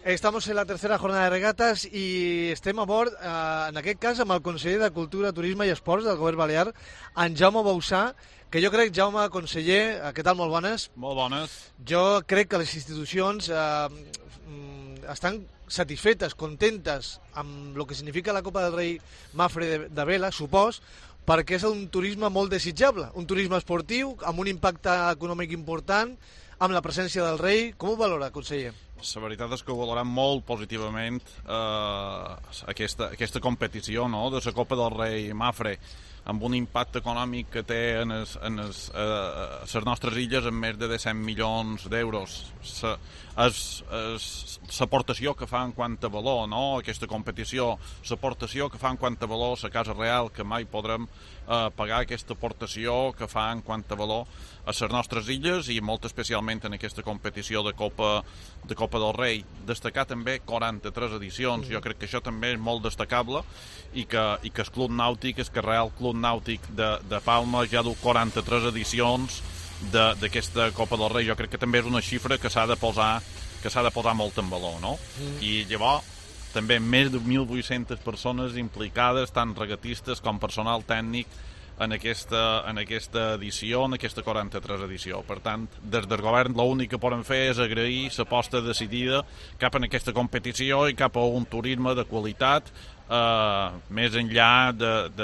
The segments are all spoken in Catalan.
Estamos en la tercera jornada de regates i estem a bord, en aquest cas, amb el conseller de Cultura, Turisme i Esports del Govern Balear, en Jaume Bausà, que jo crec, Jaume, conseller, què tal? Molt bones. Molt bones. Jo crec que les institucions estan satisfetes, contentes amb el que significa la Copa del Rei Mafre de vela, supos, perquè és un turisme molt desitjable, un turisme esportiu, amb un impacte econòmic important, amb la presència del rei. Com ho valora, conseller? La veritat és que ho valorem molt positivament aquesta competició, no?, de la Copa del Rei Mafre, amb un impacte econòmic que té en les nostres illes en més de 100 milions d'euros. L'aportació que fa en quant a valor, no?, aquesta competició, l'aportació que fa en quant a valor la Casa Real, que mai podrem pagar aquesta aportació que fa en quant a valor a les nostres illes i molt especialment en aquesta competició de Copa del Rei. Destacar també 43 edicions, jo crec que això també és molt destacable i que el Club Nàutic, el Real Club Nàutic de Palma ja du 43 edicions d'aquesta Copa del Rei. Jo crec que també és una xifra que s'ha de posar molt en valor, no? I llavors també més de 1.800 persones implicades, tant regatistes com personal tècnic, en aquesta edició, en aquesta 43 edició. Per tant, des del govern l'únic que podem fer és agrair l'aposta decidida cap a aquesta competició i cap a un turisme de qualitat, més enllà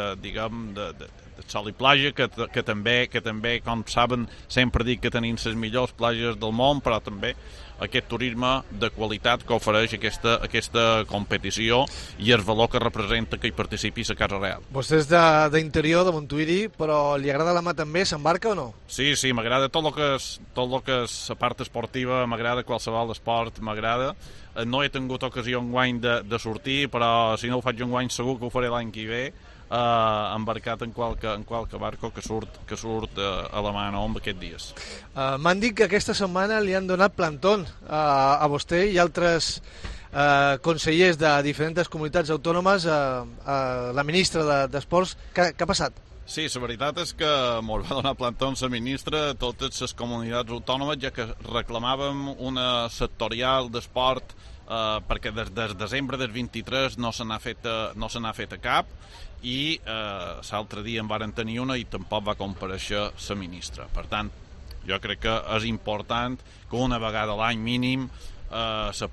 de sol i platja, que també, com saben, sempre dic que tenim les millors platges del món, però també aquest turisme de qualitat que ofereix aquesta competició i el valor que representa que hi participi la Casa Real. Vostè és d'interior, de Montuïri, però li agrada la mà també? S'embarca o no? Sí, m'agrada tot el que és la part esportiva, m'agrada qualsevol esport, m'agrada. No he tingut ocasió enguany de sortir, però si no ho faig enguany segur que ho faré l'any que ve, embarcat en qualque barco que surt a la mà en aquests dies. M'han dit que aquesta setmana li han donat plantón a vostè i altres consellers de diferents comunitats autònomes, a la ministra d'Esports. Què ha passat? Sí, la veritat és que ens va donar plantó la ministra a totes les comunitats autònomes, ja que reclamàvem una sectorial d'esport perquè des de desembre del 23 no se n'ha fet a cap i l'altre dia en varen tenir una i tampoc va comparèixer la ministra. Per tant, jo crec que és important que una vegada a l'any mínim se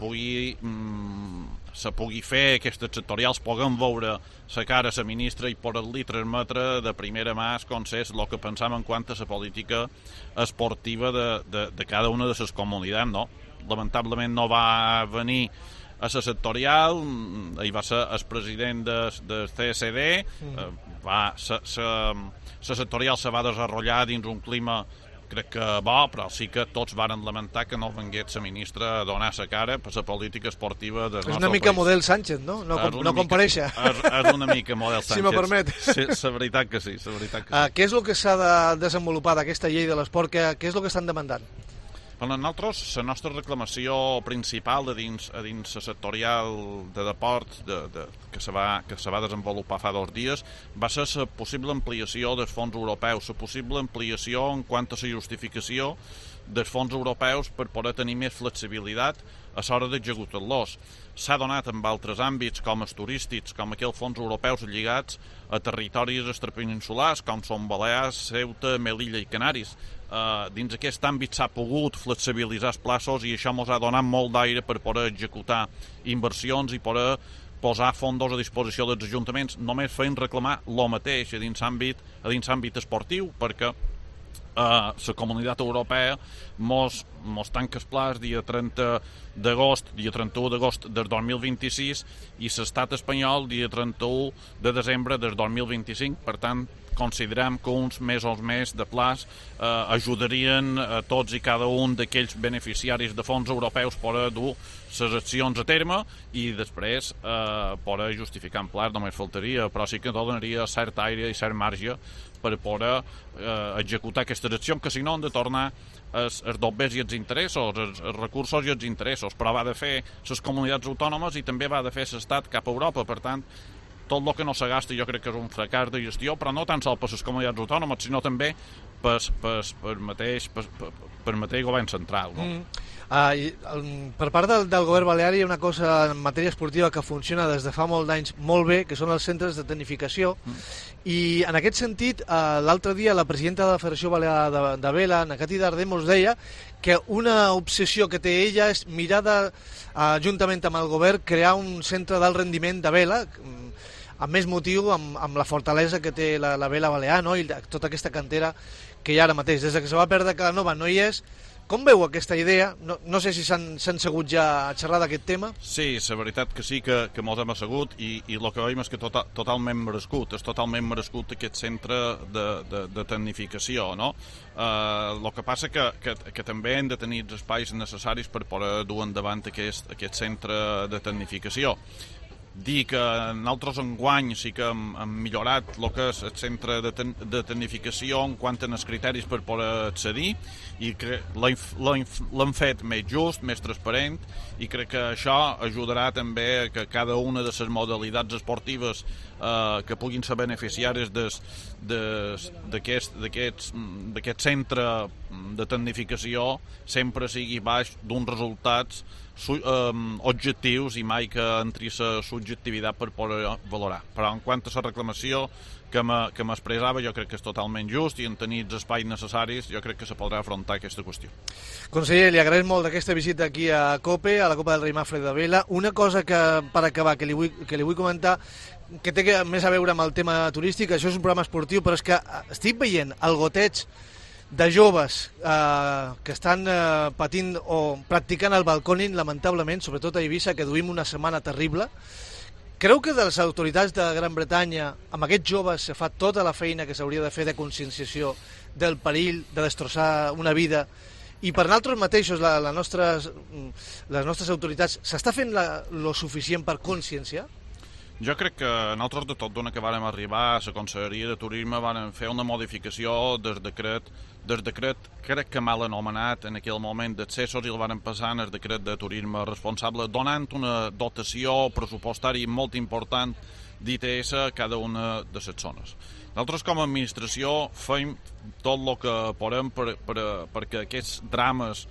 pugui fer aquestes sectorials, puguem veure la cara a la ministra i poder-li transmetre de primera mà com és el que pensam en quant a la política esportiva de cada una de les comunitats, no? Lamentablement no va venir a la sectorial, hi va ser el president del CSD, la sectorial se va desenvolupar dins un clima crec que bo, però sí que tots varen lamentar que no vengués la ministra a donar la cara per la política esportiva del nostre país. És una mica model Sánchez, no? No compareixer. És una mica model Sánchez. Si me permet. Sí, la veritat que sí. Què és el que s'ha de desenvolupar d'aquesta llei de l'esport? Què és el que estan demandant? Per nosaltres, la nostra reclamació principal a dins la sectorial de deport que se va desenvolupar fa 2 dies va ser la possible ampliació dels fons europeus, la possible ampliació en quant a la justificació dels fons europeus per poder tenir més flexibilitat a l'hora d'executar-los. S'ha donat en altres àmbits, com els turístics, com aquells fons europeus lligats a territoris extrapeninsulars, com són Balears, Ceuta, Melilla i Canaris. Dins aquest àmbit s'ha pogut flexibilitzar els plaços i això ens ha donat molt d'aire per poder executar inversions i poder posar fons a disposició dels ajuntaments, només fent reclamar el mateix a dins àmbit esportiu, perquè la Comunitat Europea mos tanca els plans dia 31 d'agost del 2026 i l'estat espanyol dia 31 de desembre del 2025. Per tant, considerem que uns mesos més de plaç ajudarien a tots i cada un d'aquells beneficiaris de fons europeus per dur les accions a terme i després per justificar en plaç només faltaria, però sí que donaria cert aire i cert marge per poder executar aquestes accions que si no han de tornar els dobbers i els interessos, els recursos i els interessos, però va de fer les comunitats autònomes i també va de fer l'estat cap a Europa. Per tant, tot el que no se gasta jo crec que és un fracàs de gestió, però no tan sols per les comunitats autònomes, sinó també per mateix govern central. No? Per part del govern balear hi ha una cosa en matèria esportiva que funciona des de fa molt d'anys molt bé, que són els centres de tecnificació, i en aquest sentit l'altre dia la presidenta de la Federació Balear de Vela, Nakati Dardem, us deia que una obsessió que té ella és mirar juntament amb el govern crear un centre d'alt rendiment de vela, amb més motiu amb la fortalesa que té la vela balear, no? I tota aquesta cantera que hi ha ara mateix. Des que se va perdre Calanova no hi és. Com veu aquesta idea? No sé si s'han segut ja a xerrar d'aquest tema. Sí, la veritat que sí que mos hem assegut i el que veiem és que totalment merescut, és totalment merescut aquest centre de tecnificació, no? El que passa que també hem de tenir els espais necessaris per poder dur endavant aquest centre de tecnificació. Dir que nosaltres enguany sí que hem millorat el que és el centre de tecnificació en quant als criteris per poder accedir i que l'hem fet més just, més transparent i crec que això ajudarà també que cada una de les modalitats esportives que puguin ser beneficiaris d'aquest centre de tecnificació sempre sigui baix d'uns resultats objectius i mai que entri la subjectivitat per poder valorar. Però en quant a la reclamació que m'expressava, jo crec que és totalment just i en tenir els espais necessaris jo crec que se podrà afrontar aquesta qüestió. Conseller, li agraïm molt d'aquesta visita aquí a COPE, a la Copa del Rei Mafre de Vela. Una cosa que, per acabar, que li vull comentar, que té més a veure amb el tema turístic, això és un programa esportiu, però és que estic veient el goteig de joves que estan patint o practicant el balcòning, lamentablement, sobretot a Eivissa, que duim una setmana terrible. Creu que de les autoritats de Gran Bretanya, amb aquests joves, se fa tota la feina que s'hauria de fer de conscienciació del perill de destrossar una vida, i per nosaltres mateixos, les nostres autoritats, s'està fent lo suficient per conscienciar? Jo crec que nosaltres de tot d'una que vàrem arribar a la Conselleria de Turisme vàrem fer una modificació del decret crec que mal anomenat en aquell moment d'accessos i el vàrem passar en el decret de turisme responsable, donant una dotació pressupostària molt important d'ITS a cada una de les zones. Nosaltres com a administració fem tot el que podem perquè aquests drames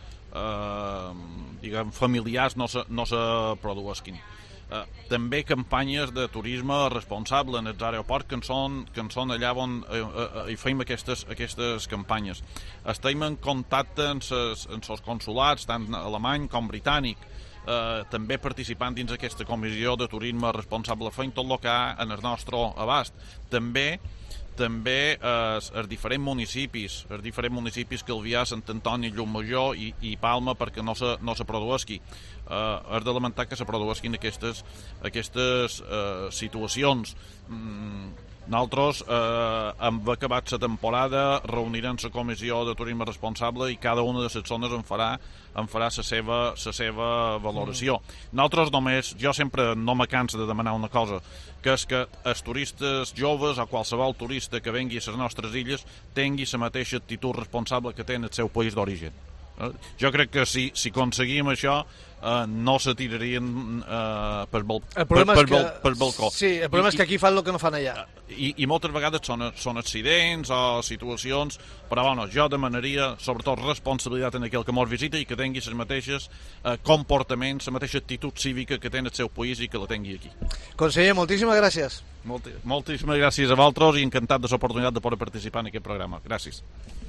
familiars no se produeixin. També campanyes de turisme responsable en els aeroports que en són allà on hi fem aquestes campanyes. Estem en contacte amb els consulats, tant alemany com britànic, també participant dins aquesta comissió de turisme responsable, fent tot el que hi ha en el nostre abast. També els diferents municipis Calvià, Sant Antoni, Llucmajor i Palma perquè no se produeixi. És de lamentar que se produeixin aquestes situacions. Nosaltres hem acabat la temporada, reunirem la comissió de turisme responsable i cada una de les zones en farà la seva valoració. Nosaltres jo sempre no me canso de demanar una cosa, que és que els turistes joves o qualsevol turista que vengui a les nostres illes tingui la mateixa actitud responsable que té en el seu país d'origen. Jo crec que si aconseguim això no se tirarien per balcó. Sí, el problema és que aquí fan el que no fan allà. I moltes vegades són accidents o situacions, però bueno, jo demanaria sobretot responsabilitat en aquell que mos visita i que tingui els mateixos comportaments, la mateixa actitud cívica que té en el seu país i que la tingui aquí. Conseller, moltíssimes gràcies. Moltíssimes gràcies a vosaltres i encantat de l'oportunitat de poder participar en aquest programa. Gràcies.